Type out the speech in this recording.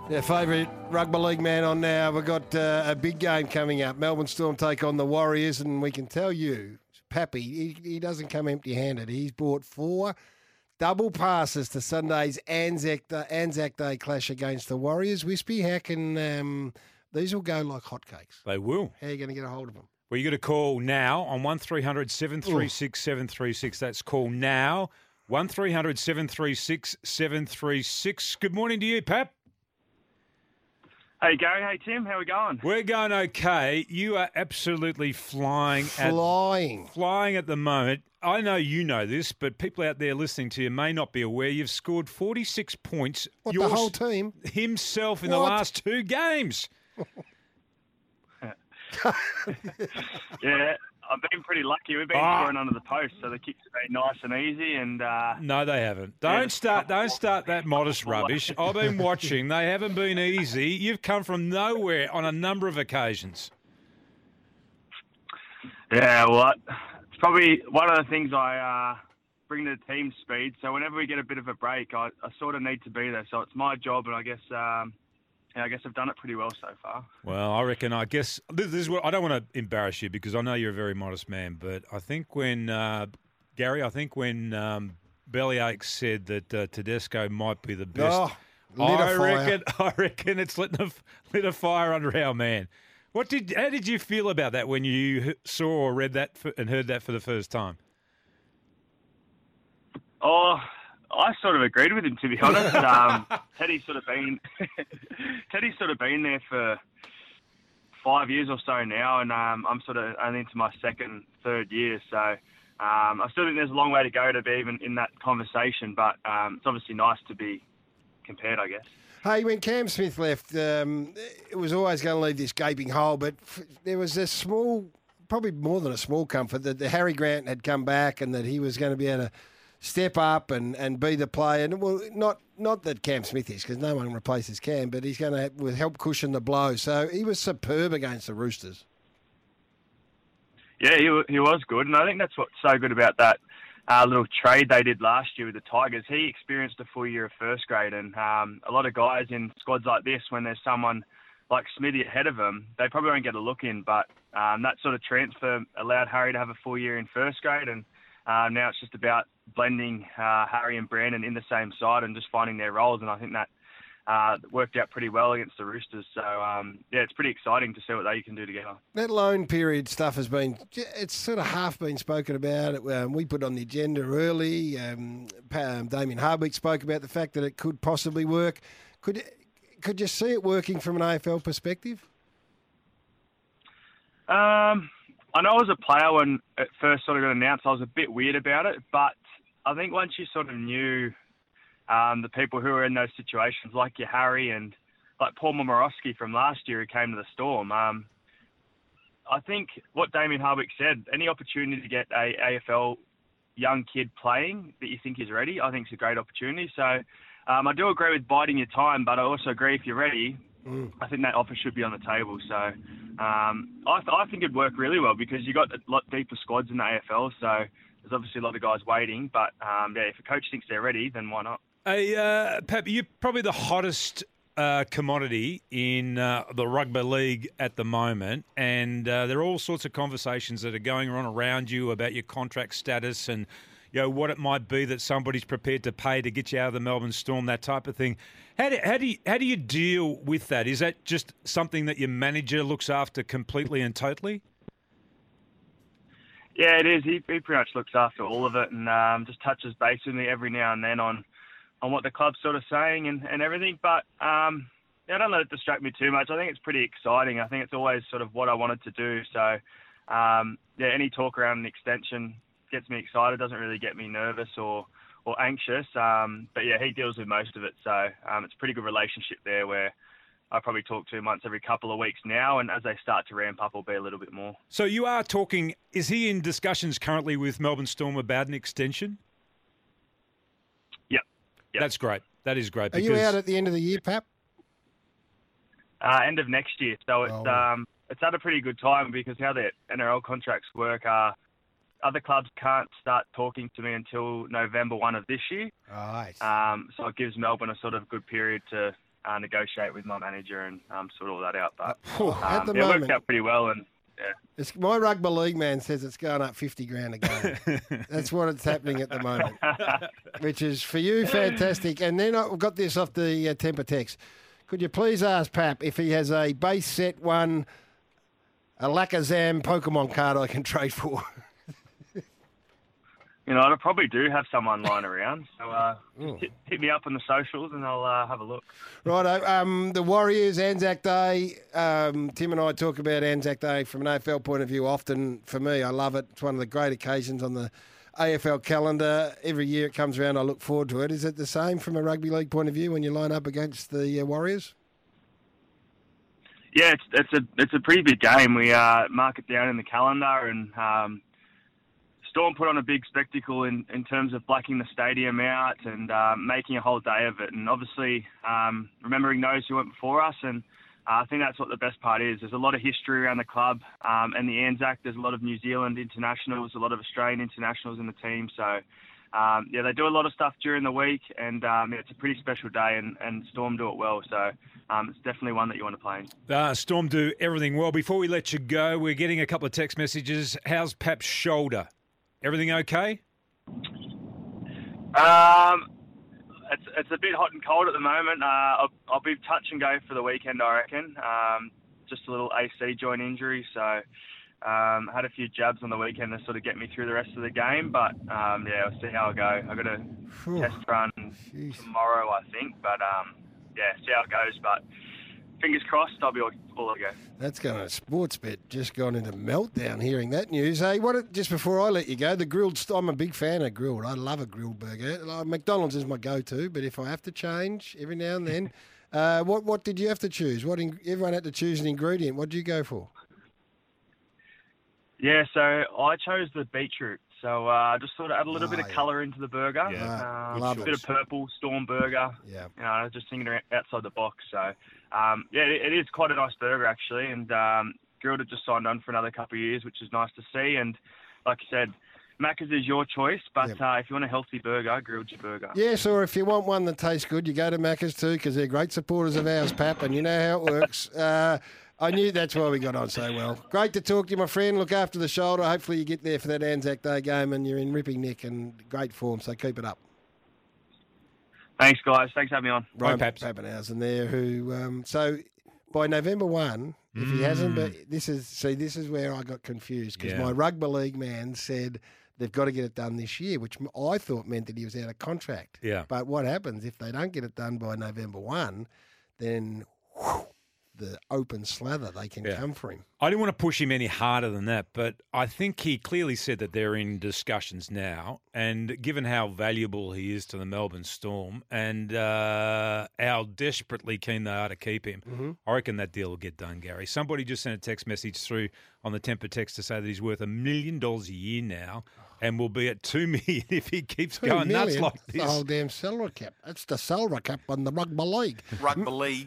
Our favourite rugby league man on now. We've got a big game coming up. Melbourne Storm take on the Warriors, and we can tell you, Pappy, he doesn't come empty-handed. He's bought 4 double passes to Sunday's Anzac Day clash against the Warriors. Wispy, how can these will go like hotcakes? They will. How are you going to get a hold of them? Well, you got to call now on 1300 736 736. That's call now. 1300 736 736. Good morning to you, Pap. Hey, Gary. Hey, Tim. How we going? We're going okay. You are absolutely flying at the moment. I know you know this, but people out there listening to you may not be aware. You've scored 46 points. What, the whole team? Himself in the last 2 games. Yeah, I've been pretty lucky. We've been scoring under the post, so the kicks have been nice and easy. And no, they haven't. Don't start that modest rubbish. I've been watching. They haven't been easy. You've come from nowhere on a number of occasions. Yeah, well, it's probably one of the things I bring to the team speed. So whenever we get a bit of a break, I sort of need to be there. So it's my job, and I guess I've done it pretty well so far. Well, I guess this is what I don't want to embarrass you because I know you're a very modest man, but I think when Bellyache said that Tedesco might be the best, I reckon it's lit a fire under our man. How did you feel about that when you saw or read that and heard that for the first time? Oh, I sort of agreed with him, to be honest. Teddy's sort of been there for 5 years or so now, and I'm sort of only into my third year. So I still think there's a long way to go to be even in that conversation, but it's obviously nice to be compared, I guess. Hey, when Cam Smith left, it was always going to leave this gaping hole, but there was a small, probably more than a small comfort, that Harry Grant had come back and that he was going to be able to step up and be the player. And well, not that Cam Smith is, because no one replaces Cam, but he's going to help cushion the blow. So he was superb against the Roosters. Yeah, he was good, and I think that's what's so good about that little trade they did last year with the Tigers. He experienced a full year of first grade, and a lot of guys in squads like this, when there's someone like Smithy ahead of him, they probably won't get a look in, but that sort of transfer allowed Harry to have a full year in first grade, and now it's just about blending Harry and Brandon in the same side and just finding their roles, and I think that worked out pretty well against the Roosters. So, it's pretty exciting to see what they can do together. That loan period stuff has been, it's sort of half been spoken about. We put on the agenda early. Damien Hardwick spoke about the fact that it could possibly work. Could you see it working from an AFL perspective? I know as a player, when it first sort of got announced, I was a bit weird about it. But I think once you sort of knew the people who were in those situations, like your Harry and like Paul Momorowski from last year who came to the Storm, I think what Damien Hardwick said, any opportunity to get a AFL young kid playing that you think is ready, I think is a great opportunity. So I do agree with biding your time, but I also agree if you're ready, I think that offer should be on the table. So I think it'd work really well because you got a lot deeper squads in the AFL. So there's obviously a lot of guys waiting. But if a coach thinks they're ready, then why not? Hey, Pap, you're probably the hottest commodity in the rugby league at the moment. And there are all sorts of conversations that are going on around you about your contract status and what it might be that somebody's prepared to pay to get you out of the Melbourne Storm, that type of thing. How do you deal with that? Is that just something that your manager looks after completely and totally? Yeah, it is. He pretty much looks after all of it and just touches base with me every now and then on what the club's sort of saying and everything. But I don't let it distract me too much. I think it's pretty exciting. I think it's always sort of what I wanted to do. So, any talk around an extension gets me excited, doesn't really get me nervous or anxious. But he deals with most of it. So it's a pretty good relationship there where I probably talk to him once every couple of weeks now. And as they start to ramp up, I'll be a little bit more. So you are talking, is he in discussions currently with Melbourne Storm about an extension? Yep. That's great. That is great. Are you out at the end of the year, Pap? End of next year. So it's at a pretty good time because how the NRL contracts work are other clubs can't start talking to me until November 1 of this year. Right. So it gives Melbourne a sort of good period to negotiate with my manager and sort all that out. But At the it moment, worked out pretty well. And my rugby league man says it's going up 50 grand a game. That's what it's happening at the moment, which is for you fantastic. And then I've got this off the Temper text. Could you please ask Pap if he has a base set one, a Lakazam Pokemon card I can trade for? I probably do have someone lying around. So hit me up on the socials and I'll have a look. Righto. The Warriors, Anzac Day. Tim and I talk about Anzac Day from an AFL point of view often. For me, I love it. It's one of the great occasions on the AFL calendar. Every year it comes around, I look forward to it. Is it the same from a rugby league point of view when you line up against the Warriors? Yeah, it's a pretty big game. We mark it down in the calendar, and Storm put on a big spectacle in terms of blacking the stadium out and making a whole day of it. And obviously remembering those who went before us, and I think that's what the best part is. There's a lot of history around the club and the Anzac. There's a lot of New Zealand internationals, a lot of Australian internationals in the team. So, they do a lot of stuff during the week, and it's a pretty special day, and Storm do it well. So it's definitely one that you want to play in. Storm do everything well. Before we let you go, we're getting a couple of text messages. How's Pap's shoulder? Everything okay? It's a bit hot and cold at the moment. I'll be touch and go for the weekend, I reckon. Just a little AC joint injury, so had a few jabs on the weekend to sort of get me through the rest of the game. But we'll see how I go. I've got a test run tomorrow, I think. But see how it goes. But fingers crossed, I'll be all to go. That's going to sports bet. Just gone into meltdown hearing that news. Hey, just before I let you go, the grilled. I'm a big fan of grilled. I love a grilled burger. McDonald's is my go-to, but if I have to change every now and then, what did you have to choose? Everyone had to choose an ingredient. What did you go for? Yeah, so I chose the beetroot. So just sort of add a little bit of colour into the burger. Yeah, a bit of purple, Storm burger. Yeah. Just thinking outside the box. So, it is quite a nice burger, actually. And Grilled had just signed on for another couple of years, which is nice to see. And like I said, Macca's is your choice, but if you want a healthy burger, Grilled's your burger. Yes, or if you want one that tastes good, you go to Macca's too, because they're great supporters of ours, Pap, and you know how it works. I knew that's why we got on so well. Great to talk to you, my friend. Look after the shoulder. Hopefully you get there for that Anzac Day game and you're in ripping nick and great form, so keep it up. Thanks, guys. Thanks for having me on. Ryan Papenhausen there, who... so by November 1, if he hasn't... But this is where I got confused, because my rugby league man said they've got to get it done this year, which I thought meant that he was out of contract. Yeah. But what happens if they don't get it done by November 1, then... the open slather they can come for him. I didn't want to push him any harder than that, but I think he clearly said that they're in discussions now, and given how valuable he is to the Melbourne Storm and how desperately keen they are to keep him, I reckon that deal will get done, Gary. Somebody just sent a text message through on the Temper text to say that he's worth $1 million a year now and will be at $2 million if he keeps going nuts like this. The whole damn salary cap. That's the salary cap on the rugby league. Rugby league.